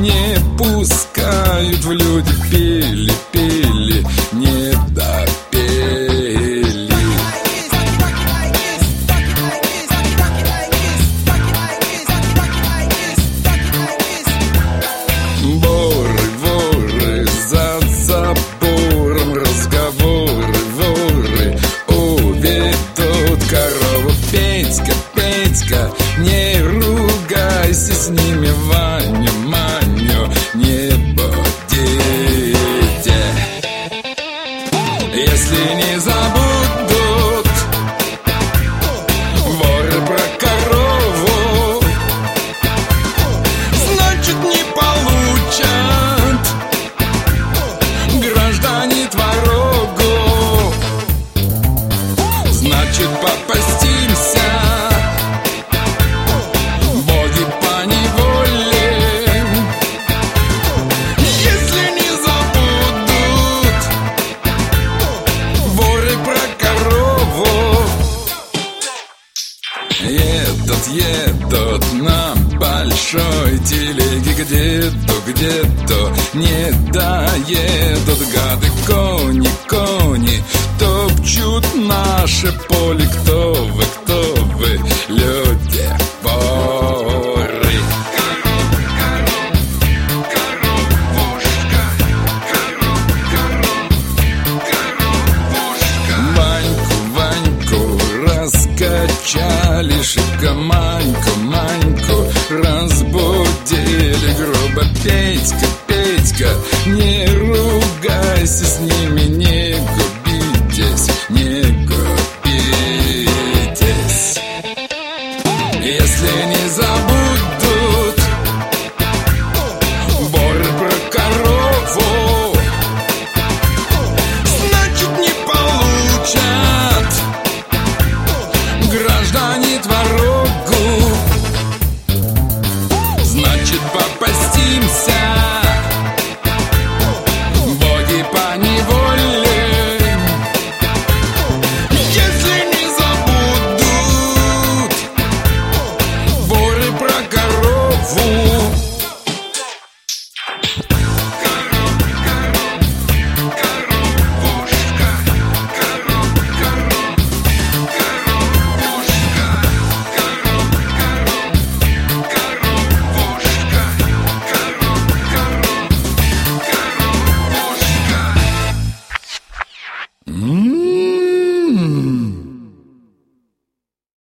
не пускают в люди. Пили, пили, не допели. Воры, воры, за забором разговоры, воры уведут корову. Петька, Петька, не ругайся с ними, Ваню, Маню, не будите. Если не забудут воры про корову, значит не получат граждане творогу. Значит попастимся, боги поневоле. Если не забудут воры про корову. Едут на большой телеге, где-то не доедут. Гады, кони, кони топчут наше поле. Кто вы, люди, воры? Ваньку, Ваньку раскачали шибко, Маньку, Маньку разбудили грубо. Петька, Петька, не ругайся с ними, не губитесь, не губитесь. Если не забудут воры про корову, значит не получат граждане творогу. Значит